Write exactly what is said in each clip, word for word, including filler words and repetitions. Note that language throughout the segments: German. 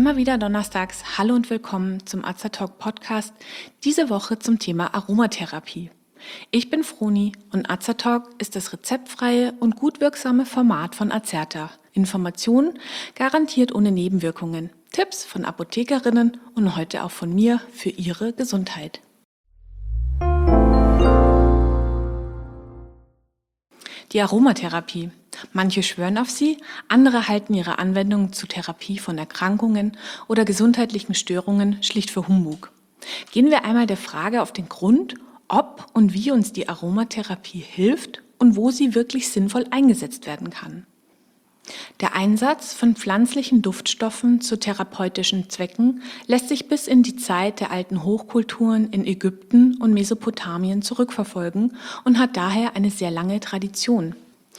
Immer wieder donnerstags. Hallo und willkommen zum Azertalk Podcast. Diese Woche zum Thema Aromatherapie. Ich bin Froni und Azertalk ist das rezeptfreie und gut wirksame Format von Azerta. Informationen garantiert ohne Nebenwirkungen. Tipps von Apothekerinnen und heute auch von mir für Ihre Gesundheit. Die Aromatherapie. Manche schwören auf sie, andere halten ihre Anwendung zur Therapie von Erkrankungen oder gesundheitlichen Störungen schlicht für Humbug. Gehen wir einmal der Frage auf den Grund, ob und wie uns die Aromatherapie hilft und wo sie wirklich sinnvoll eingesetzt werden kann. Der Einsatz von pflanzlichen Duftstoffen zu therapeutischen Zwecken lässt sich bis in die Zeit der alten Hochkulturen in Ägypten und Mesopotamien zurückverfolgen und hat daher eine sehr lange Tradition.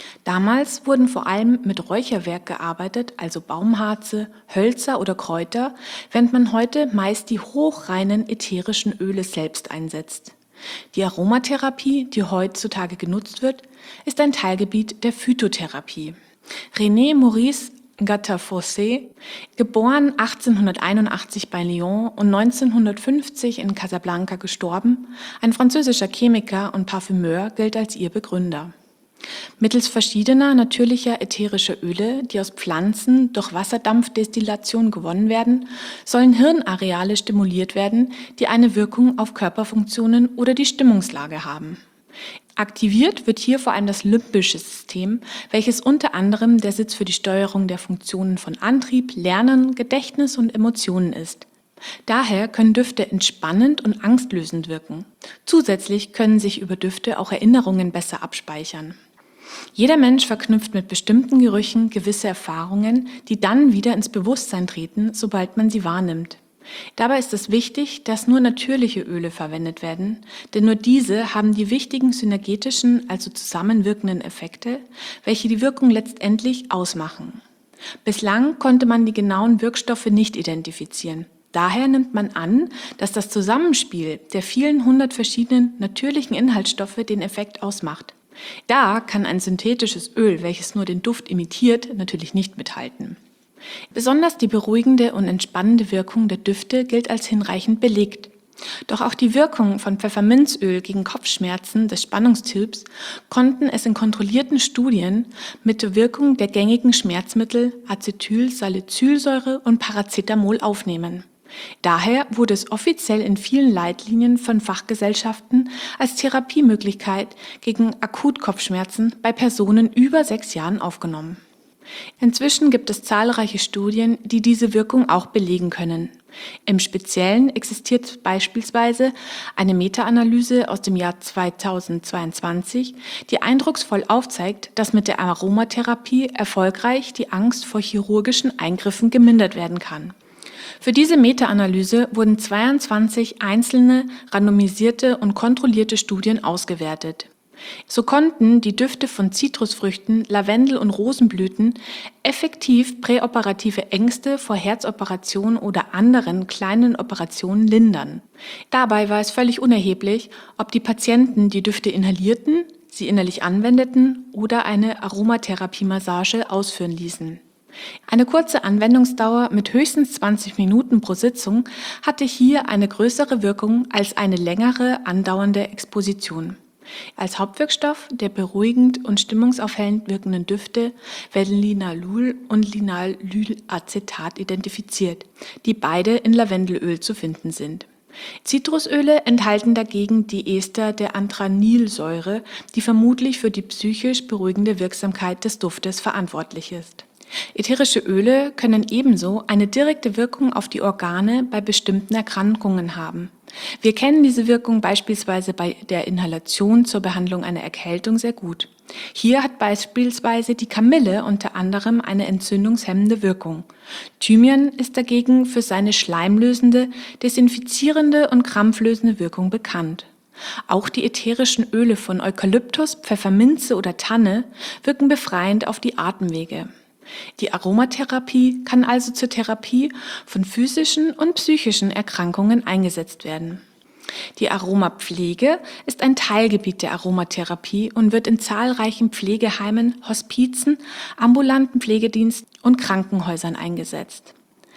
Damals wurden vor allem mit Räucherwerk gearbeitet, also Baumharze, Hölzer oder Kräuter, während man heute meist die hochreinen ätherischen Öle selbst einsetzt. Die Aromatherapie, die heutzutage genutzt wird, ist ein Teilgebiet der Phytotherapie. René Maurice Gattefossé, geboren achtzehnhunderteinundachtzig bei Lyon und neunzehnhundertfünfzig in Casablanca gestorben, ein französischer Chemiker und Parfümeur, gilt als ihr Begründer. Mittels verschiedener natürlicher ätherischer Öle, die aus Pflanzen durch Wasserdampfdestillation gewonnen werden, sollen Hirnareale stimuliert werden, die eine Wirkung auf Körperfunktionen oder die Stimmungslage haben. Aktiviert wird hier vor allem das limbische System, welches unter anderem der Sitz für die Steuerung der Funktionen von Antrieb, Lernen, Gedächtnis und Emotionen ist. Daher können Düfte entspannend und angstlösend wirken. Zusätzlich können sich über Düfte auch Erinnerungen besser abspeichern. Jeder Mensch verknüpft mit bestimmten Gerüchen gewisse Erfahrungen, die dann wieder ins Bewusstsein treten, sobald man sie wahrnimmt. Dabei ist es wichtig, dass nur natürliche Öle verwendet werden, denn nur diese haben die wichtigen synergetischen, also zusammenwirkenden Effekte, welche die Wirkung letztendlich ausmachen. Bislang konnte man die genauen Wirkstoffe nicht identifizieren. Daher nimmt man an, dass das Zusammenspiel der vielen hundert verschiedenen natürlichen Inhaltsstoffe den Effekt ausmacht. Da kann ein synthetisches Öl, welches nur den Duft imitiert, natürlich nicht mithalten. Besonders die beruhigende und entspannende Wirkung der Düfte gilt als hinreichend belegt. Doch auch die Wirkung von Pfefferminzöl gegen Kopfschmerzen des Spannungstyps konnten es in kontrollierten Studien mit der Wirkung der gängigen Schmerzmittel Acetylsalicylsäure und Paracetamol aufnehmen. Daher wurde es offiziell in vielen Leitlinien von Fachgesellschaften als Therapiemöglichkeit gegen Akutkopfschmerzen bei Personen über sechs Jahren aufgenommen. Inzwischen gibt es zahlreiche Studien, die diese Wirkung auch belegen können. Im Speziellen existiert beispielsweise eine Meta-Analyse aus dem Jahr zweitausendzweiundzwanzig, die eindrucksvoll aufzeigt, dass mit der Aromatherapie erfolgreich die Angst vor chirurgischen Eingriffen gemindert werden kann. Für diese Meta-Analyse wurden zweiundzwanzig einzelne, randomisierte und kontrollierte Studien ausgewertet. So konnten die Düfte von Zitrusfrüchten, Lavendel und Rosenblüten effektiv präoperative Ängste vor Herzoperationen oder anderen kleinen Operationen lindern. Dabei war es völlig unerheblich, ob die Patienten die Düfte inhalierten, sie innerlich anwendeten oder eine Aromatherapie-Massage ausführen ließen. Eine kurze Anwendungsdauer mit höchstens zwanzig Minuten pro Sitzung hatte hier eine größere Wirkung als eine längere andauernde Exposition. Als Hauptwirkstoff der beruhigend und stimmungsaufhellend wirkenden Düfte werden Linalool und Linalylacetat identifiziert, die beide in Lavendelöl zu finden sind. Zitrusöle enthalten dagegen die Ester der Antranilsäure, die vermutlich für die psychisch beruhigende Wirksamkeit des Duftes verantwortlich ist. Ätherische Öle können ebenso eine direkte Wirkung auf die Organe bei bestimmten Erkrankungen haben. Wir kennen diese Wirkung beispielsweise bei der Inhalation zur Behandlung einer Erkältung sehr gut. Hier hat beispielsweise die Kamille unter anderem eine entzündungshemmende Wirkung. Thymian ist dagegen für seine schleimlösende, desinfizierende und krampflösende Wirkung bekannt. Auch die ätherischen Öle von Eukalyptus, Pfefferminze oder Tanne wirken befreiend auf die Atemwege. Die Aromatherapie kann also zur Therapie von physischen und psychischen Erkrankungen eingesetzt werden. Die Aromapflege ist ein Teilgebiet der Aromatherapie und wird in zahlreichen Pflegeheimen, Hospizen, ambulanten Pflegediensten und Krankenhäusern eingesetzt.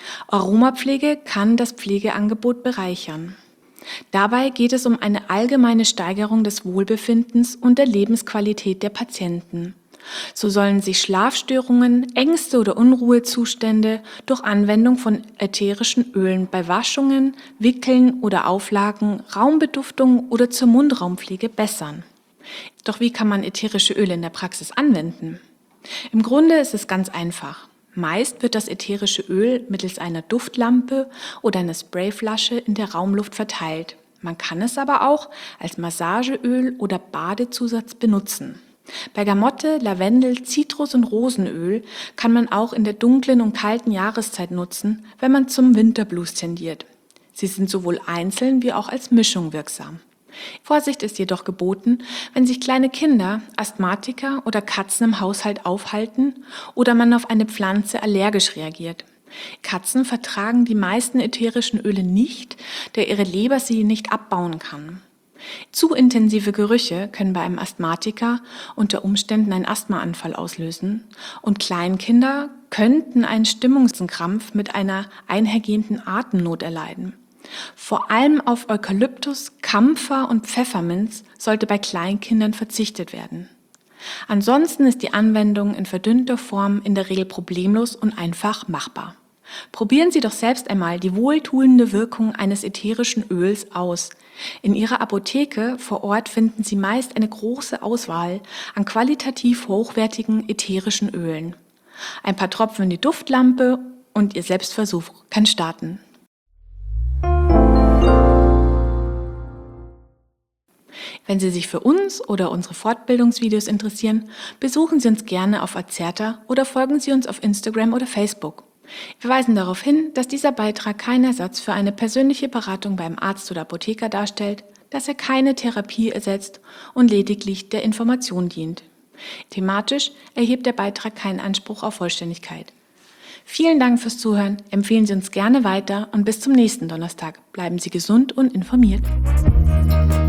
Aromapflege kann das Pflegeangebot bereichern. Dabei geht es um eine allgemeine Steigerung des Wohlbefindens und der Lebensqualität der Patienten. So sollen sich Schlafstörungen, Ängste oder Unruhezustände durch Anwendung von ätherischen Ölen bei Waschungen, Wickeln oder Auflagen, Raumbeduftung oder zur Mundraumpflege bessern. Doch wie kann man ätherische Öle in der Praxis anwenden? Im Grunde ist es ganz einfach. Meist wird das ätherische Öl mittels einer Duftlampe oder einer Sprayflasche in der Raumluft verteilt. Man kann es aber auch als Massageöl oder Badezusatz benutzen. Bergamotte, Lavendel, Zitrus- und Rosenöl kann man auch in der dunklen und kalten Jahreszeit nutzen, wenn man zum Winterblues tendiert. Sie sind sowohl einzeln wie auch als Mischung wirksam. Vorsicht ist jedoch geboten, wenn sich kleine Kinder, Asthmatiker oder Katzen im Haushalt aufhalten oder man auf eine Pflanze allergisch reagiert. Katzen vertragen die meisten ätherischen Öle nicht, da ihre Leber sie nicht abbauen kann. Zu intensive Gerüche können bei einem Asthmatiker unter Umständen einen Asthmaanfall auslösen und Kleinkinder könnten einen Stimmungskrampf mit einer einhergehenden Atemnot erleiden. Vor allem auf Eukalyptus, Kampfer und Pfefferminz sollte bei Kleinkindern verzichtet werden. Ansonsten ist die Anwendung in verdünnter Form in der Regel problemlos und einfach machbar. Probieren Sie doch selbst einmal die wohltuende Wirkung eines ätherischen Öls aus. In Ihrer Apotheke vor Ort finden Sie meist eine große Auswahl an qualitativ hochwertigen ätherischen Ölen. Ein paar Tropfen in die Duftlampe und Ihr Selbstversuch kann starten. Wenn Sie sich für uns oder unsere Fortbildungsvideos interessieren, besuchen Sie uns gerne auf Azerta oder folgen Sie uns auf Instagram oder Facebook. Wir weisen darauf hin, dass dieser Beitrag kein Ersatz für eine persönliche Beratung beim Arzt oder Apotheker darstellt, dass er keine Therapie ersetzt und lediglich der Information dient. Thematisch erhebt der Beitrag keinen Anspruch auf Vollständigkeit. Vielen Dank fürs Zuhören, empfehlen Sie uns gerne weiter und bis zum nächsten Donnerstag. Bleiben Sie gesund und informiert.